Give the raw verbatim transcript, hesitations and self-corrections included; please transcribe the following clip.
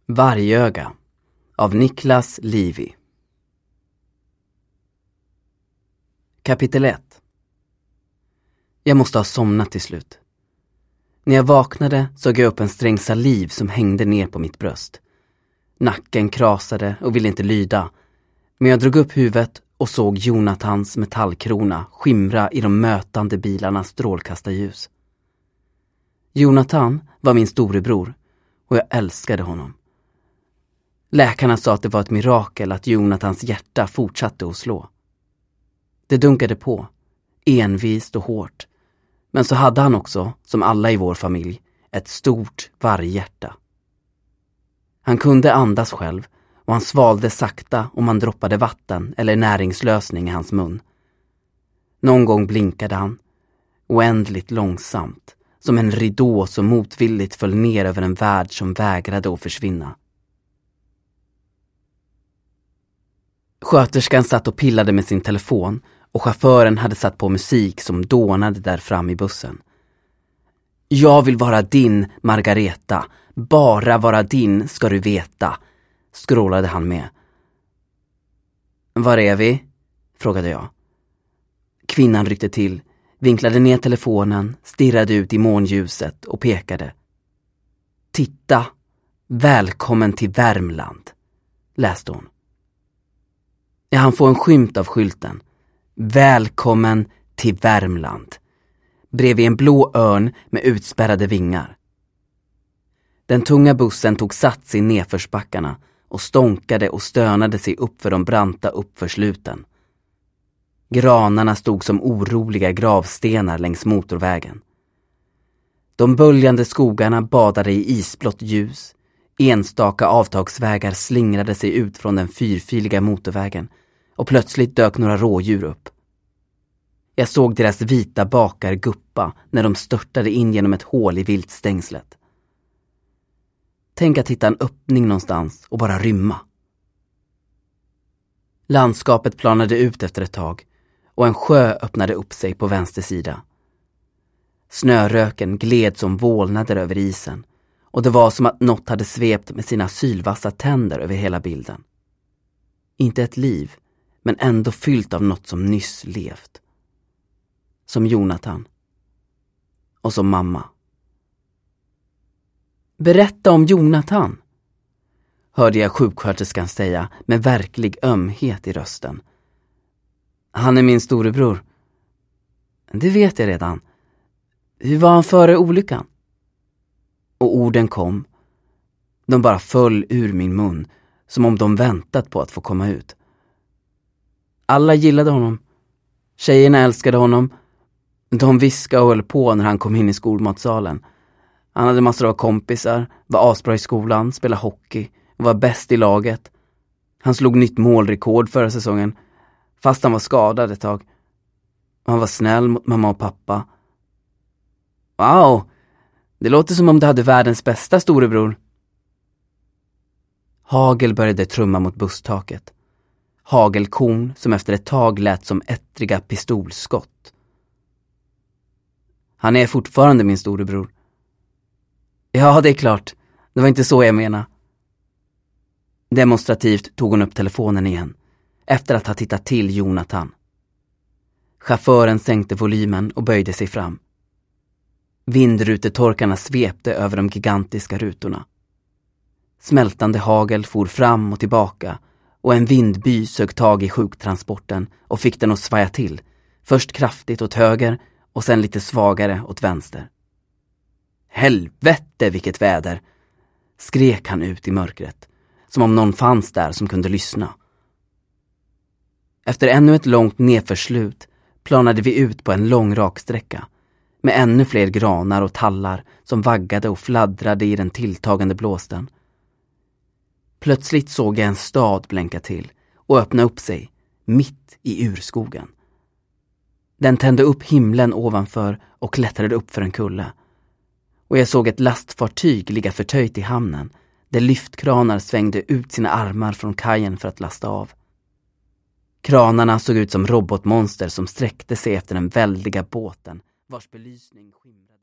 Vargöga av Niklas Livi. Kapitel ett. Jag måste ha somnat till slut. När jag vaknade såg jag upp en sträng saliv som hängde ner på mitt bröst. Nacken krasade och ville inte lyda, men jag drog upp huvudet och såg Jonathans metallkrona skimra i de mötande bilarnas strålkastarljus. Jonathan var min storebror och jag älskade honom. Läkarna sa att det var ett mirakel att Jonathans hjärta fortsatte att slå. Det dunkade på, envist och hårt, men så hade han också, som alla i vår familj, ett stort varghjärta. Han kunde andas själv och han svalde sakta om man droppade vatten eller näringslösning i hans mun. Någon gång blinkade han, oändligt långsamt, som en ridå som motvilligt föll ner över en värld som vägrade att försvinna. Sköterskan satt och pillade med sin telefon och chauffören hade satt på musik som dånade där fram i bussen. Jag vill vara din, Margareta. Bara vara din, ska du veta, skrålade han med. Var är vi? Frågade jag. Kvinnan ryckte till, vinklade ner telefonen, stirrade ut i månljuset och pekade. Titta, välkommen till Värmland, läste hon. Jag hann få en skymt av skylten. Välkommen till Värmland. Bredvid en blå örn med utspärrade vingar. Den tunga bussen tog sats i nedförsbackarna och stånkade och stönade sig upp för de branta uppförsluten. Granarna stod som oroliga gravstenar längs motorvägen. De böljande skogarna badade i isblått ljus. Enstaka avtagsvägar slingrade sig ut från den fyrfiliga motorvägen och plötsligt dök några rådjur upp. Jag såg deras vita bakar guppa när de störtade in genom ett hål i viltstängslet. Tänk att hitta en öppning någonstans och bara rymma. Landskapet planade ut efter ett tag och en sjö öppnade upp sig på vänster sida. Snöröken gled som vålnader över isen och det var som att något hade svept med sina sylvassa tänder över hela bilden. Inte ett liv, men ändå fyllt av något som nyss levt. Som Jonathan. Och som mamma. Berätta om Jonathan, hörde jag sjuksköterskan säga med verklig ömhet i rösten. Han är min storebror. Det vet jag redan. Hur var han före olyckan? Och orden kom. De bara föll ur min mun, som om de väntat på att få komma ut. Alla gillade honom. Tjejerna älskade honom. De viskade och höll på när han kom in i skolmatsalen. Han hade massor av kompisar, var asbra i skolan, spelade hockey och var bäst i laget. Han slog nytt målrekord förra säsongen, fast han var skadad ett tag. Han var snäll mot mamma och pappa. Wow, det låter som om du hade världens bästa storebror. Hagel började trumma mot busstaket. Hagelkorn som efter ett tag lät som ettriga pistolskott. Han är fortfarande min storebror. Ja, det är klart. Det var inte så jag menade. Demonstrativt tog hon upp telefonen igen, efter att ha tittat till Jonathan. Chauffören sänkte volymen och böjde sig fram. Vindrutetorkarna svepte över de gigantiska rutorna. Smältande hagel for fram och tillbaka och en vindby sög tag i sjuktransporten och fick den att svaja till, först kraftigt åt höger och sen lite svagare åt vänster. Helvete vilket väder, skrek han ut i mörkret, som om någon fanns där som kunde lyssna. Efter ännu ett långt nedförslut planade vi ut på en lång raksträcka, med ännu fler granar och tallar som vaggade och fladdrade i den tilltagande blåsten. Plötsligt såg jag en stad blänka till och öppna upp sig, mitt i urskogen. Den tände upp himlen ovanför och klättrade upp för en kulle. Och jag såg ett lastfartyg ligga förtöjt i hamnen, där lyftkranar svängde ut sina armar från kajen för att lasta av. Kranarna såg ut som robotmonster som sträckte sig efter den väldiga båten, vars belysning skimrade.